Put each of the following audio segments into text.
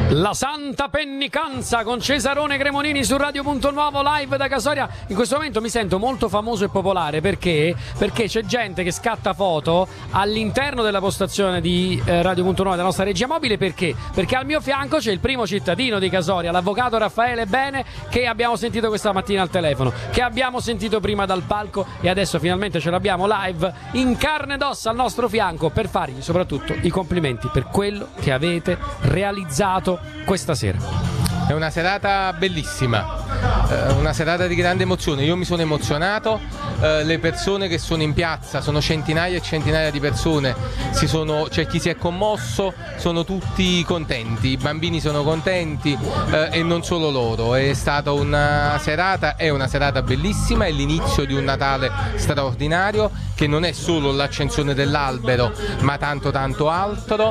La Santa Pennicanza con Cesarone Cremonini su Radio Punto Nuovo live da Casoria. In questo momento mi sento molto famoso e popolare perché c'è gente che scatta foto all'interno della postazione di Radio Punto Nuovo, della nostra regia mobile. Perché al mio fianco c'è il primo cittadino di Casoria, l'avvocato Raffaele Bene, che abbiamo sentito questa mattina al telefono, che abbiamo sentito prima dal palco e adesso finalmente ce l'abbiamo live in carne ed ossa al nostro fianco per fargli soprattutto i complimenti per quello che avete realizzato questa sera. È una serata bellissima, una serata di grande emozione. Io mi sono emozionato, le persone che sono in piazza sono centinaia e centinaia di persone, c'è chi si è commosso, sono tutti contenti, i bambini sono contenti e non solo loro. È stata una serata bellissima, è l'inizio di un Natale straordinario che non è solo l'accensione dell'albero ma tanto altro,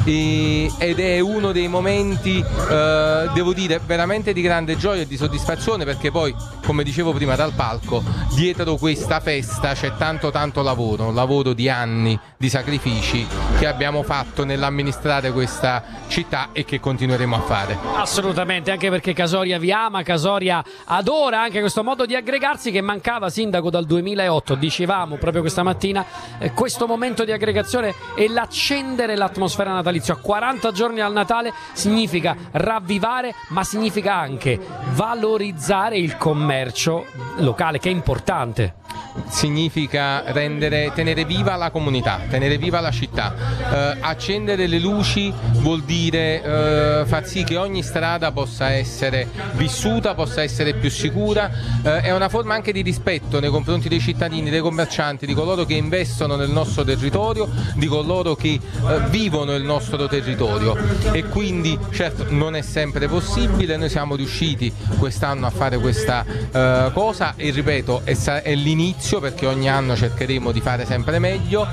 ed è uno dei momenti, devo dire, veramente di grande gioia e di soddisfazione, perché poi, come dicevo prima dal palco, dietro questa festa c'è tanto lavoro di anni, di sacrifici che abbiamo fatto nell'amministrare questa città e che continueremo a fare. Assolutamente, anche perché Casoria vi ama, Casoria adora anche questo modo di aggregarsi che mancava, sindaco, dal 2008, dicevamo proprio questa mattina, questo momento di aggregazione e l'accendere l'atmosfera natalizia. A 40 giorni al Natale significa ravvivare, ma significa anche valorizzare il commercio locale, che è importante. Significa tenere viva la comunità, tenere viva la città. Accendere le luci vuol dire far sì che ogni strada possa essere vissuta, possa essere più sicura. È una forma anche di rispetto nei confronti dei cittadini, dei commercianti, di coloro che investono nel nostro territorio, di coloro che vivono il nostro territorio. E quindi, certo, non è sempre possibile. Noi siamo riusciti quest'anno a fare questa cosa e, ripeto, è l'inizio, perché ogni anno cercheremo di fare sempre meglio,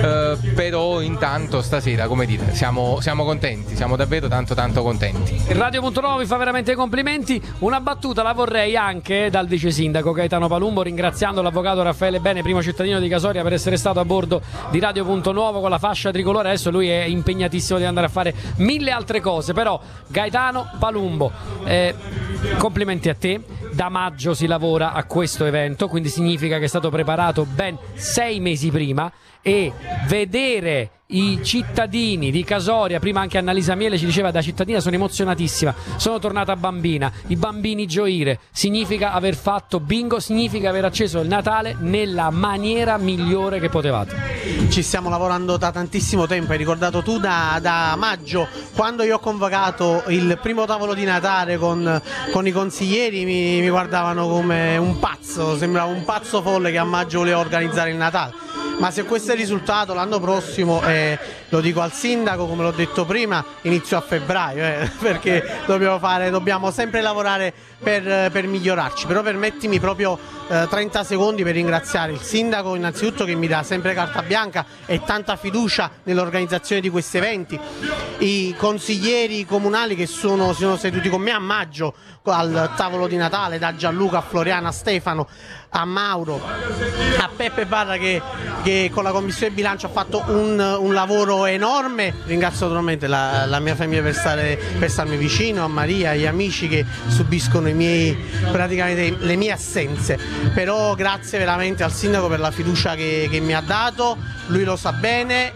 però intanto stasera, come dire, siamo contenti, siamo davvero tanto contenti. Radio Punto Nuovo vi fa veramente complimenti. Una battuta la vorrei anche dal vice sindaco Gaetano Palumbo, ringraziando l'avvocato Raffaele Bene, primo cittadino di Casoria, per essere stato a bordo di Radio Punto Nuovo con la fascia tricolore. Adesso lui è impegnatissimo di andare a fare mille altre cose, però Gaetano Palumbo, complimenti a te. Da maggio si lavora a questo evento, quindi significa che è stato preparato ben 6 mesi prima, e vedere i cittadini di Casoria, prima anche Annalisa Miele ci diceva da cittadina sono emozionatissima, sono tornata bambina, i bambini gioire, significa aver fatto bingo, significa aver acceso il Natale nella maniera migliore che potevate. Ci stiamo lavorando da tantissimo tempo, hai ricordato tu, da maggio, quando io ho convocato il primo tavolo di Natale con i consiglieri, mi guardavano come un pazzo, sembrava un pazzo folle che a maggio voleva organizzare il Natale. Ma se questo è il risultato, l'anno prossimo, lo dico al sindaco, come l'ho detto prima, inizio a febbraio, perché dobbiamo sempre lavorare per migliorarci. Però permettimi proprio 30 secondi per ringraziare il sindaco innanzitutto, che mi dà sempre carta bianca e tanta fiducia nell'organizzazione di questi eventi, i consiglieri comunali che si sono seduti con me a maggio al tavolo di Natale, da Gianluca a Floriana a Stefano a Mauro a Peppe Barra, che con la commissione bilancio ha fatto un lavoro enorme. Ringrazio naturalmente la mia famiglia per starmi vicino, a Maria, agli amici che subiscono praticamente le mie assenze. Però grazie veramente al sindaco per la fiducia che mi ha dato, lui lo sa bene.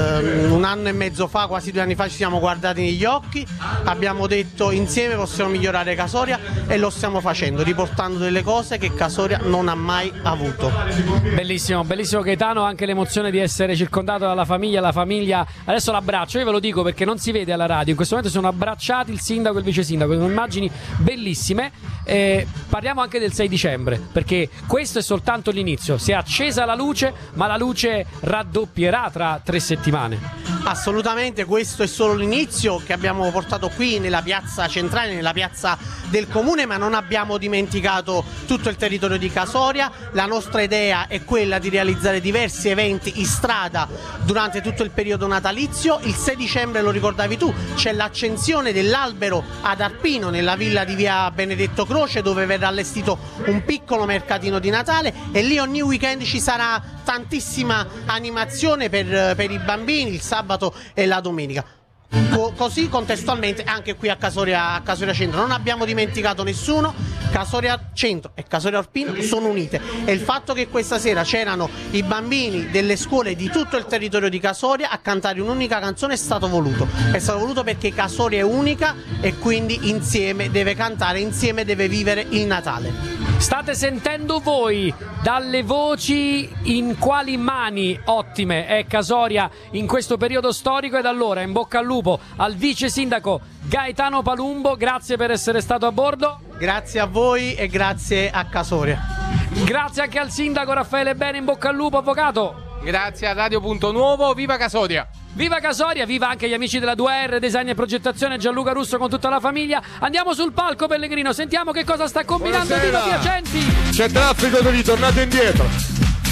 1 anno e mezzo fa, quasi 2 anni fa, ci siamo guardati negli occhi, abbiamo detto insieme possiamo migliorare Casoria, e lo stiamo facendo, riportando delle cose che Casoria non ha mai avuto. Bellissimo, bellissimo Gaetano, anche l'emozione di essere circondato dalla famiglia, la famiglia adesso l'abbraccio, io ve lo dico perché non si vede alla radio, in questo momento sono abbracciati il sindaco e il vice sindaco, sono immagini bellissime. Parliamo anche del 6 dicembre, perché questo è soltanto l'inizio, si è accesa la luce, ma la luce raddoppierà tra 3 settimane. Assolutamente, questo è solo l'inizio che abbiamo portato qui nella piazza centrale, nella piazza del comune, ma non abbiamo dimenticato tutto il territorio di Casoria. La nostra idea è quella di realizzare diversi eventi in strada durante tutto il periodo natalizio. Il 6 dicembre, lo ricordavi tu, c'è l'accensione dell'albero ad Arpino, nella villa di via Benedetto Croce, dove verrà allestito un piccolo mercatino di Natale, e lì ogni weekend ci sarà tantissima animazione per i bambini, il sabato e la domenica. Così contestualmente anche qui a Casoria Centro non abbiamo dimenticato nessuno. Casoria Centro e Casoria Orpino sono unite, e il fatto che questa sera c'erano i bambini delle scuole di tutto il territorio di Casoria a cantare un'unica canzone è stato voluto perché Casoria è unica e quindi insieme deve cantare, insieme deve vivere il Natale. State sentendo voi dalle voci in quali mani ottime è Casoria in questo periodo storico, ed allora in bocca al lupo al vice sindaco Gaetano Palumbo, grazie per essere stato a bordo. Grazie a voi e grazie a Casoria. Grazie anche al sindaco Raffaele Bene, in bocca al lupo, avvocato. Grazie a Radio Punto Nuovo, viva Casoria! Viva Casoria, viva anche gli amici della 2R, design e progettazione, Gianluca Russo con tutta la famiglia. Andiamo sul palco, Pellegrino, sentiamo che cosa sta combinando Dino Piacenti. C'è traffico, ritornate indietro.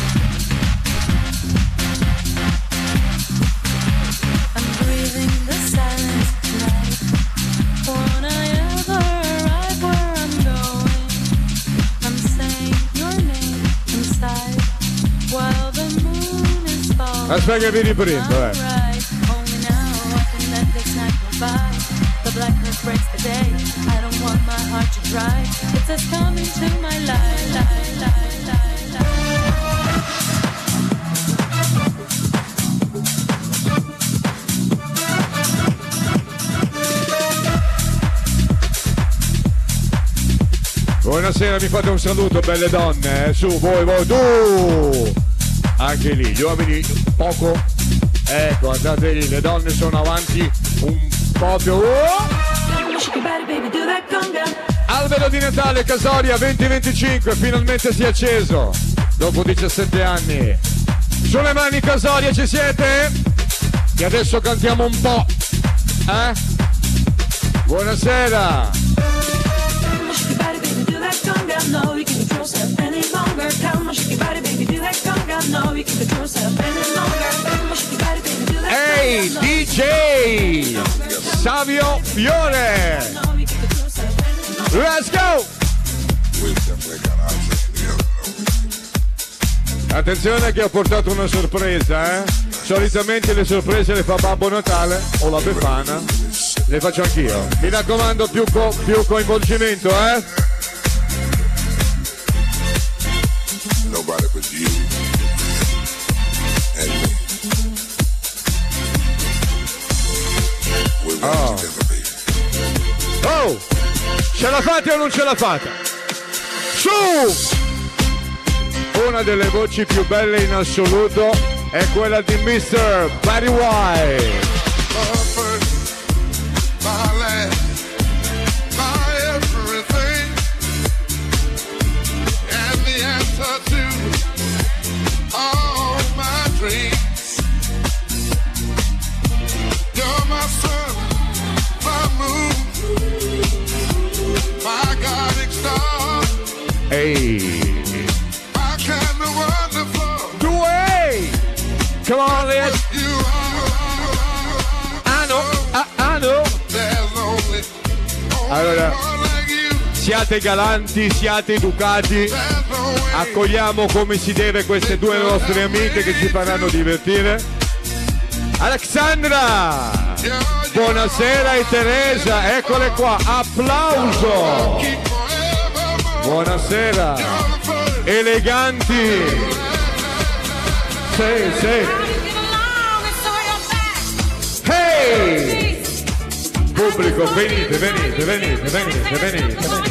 Aspetta che vi riprendo, Buonasera, mi fate un saluto, belle donne, su, voi, tu! Anche lì, gli uomini poco, ecco, andate lì, le donne sono avanti un po' più. Albero di Natale Casoria 2025 finalmente si è acceso dopo 17 anni. Sulle mani Casoria, ci siete? E adesso cantiamo un po', Buonasera. Ehi, DJ Savio Fiore, let's go! Attenzione che ho portato una sorpresa, Solitamente le sorprese le fa Babbo Natale o la Befana, le faccio anch'io. Mi raccomando, più coinvolgimento, Nobody but you and me. We're running together, baby. Oh! Ce la fate o non ce la fate? Su! Una delle voci più belle in assoluto è quella di Mr. Barry White. My first, my last, my everything, and the answer to all my dreams. You're my sun, my moon, my guiding star. Ehi! My kind of wonderful. Due! Come on, let's. You are. I know. There's only Allora, one like you. siate galanti, siate educati, accogliamo come si deve queste due nostre amiche che ci faranno divertire. Alexandra, buonasera, e Teresa, eccole qua, applauso. Buonasera, eleganti. Sì. Hey! Pubblico, venite.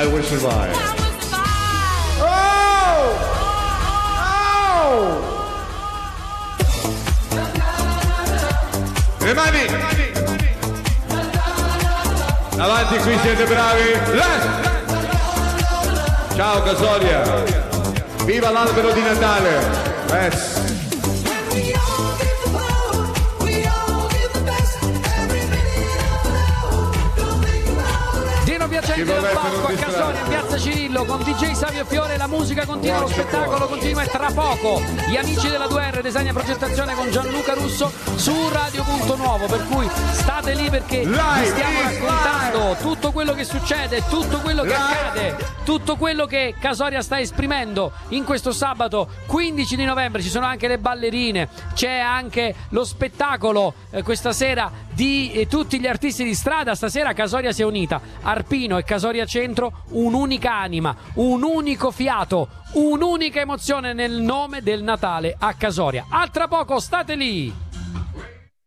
I will survive. Oh! Oh! Le mani! Avanti, qui siete bravi! Ciao Casoria! Viva l'albero di Natale! Yes. Dino Piacente dal palco a Casoria in piazza Cirillo con DJ Savio Fiore, la musica continua, lo spettacolo continua e tra poco gli amici della 2R Design e Progettazione con Gianluca Russo su Radio.Nuovo, per cui state lì perché vi stiamo raccontando tutto quello che succede, tutto quello che accade, tutto quello che Casoria sta esprimendo in questo sabato 15 di novembre. Ci sono anche le ballerine, c'è anche lo spettacolo questa sera di tutti gli artisti di strada. Stasera Casoria si è unita, Arpino e Casoria Centro, un'unica anima, un unico fiato, un'unica emozione nel nome del Natale a Casoria. A tra poco, state lì!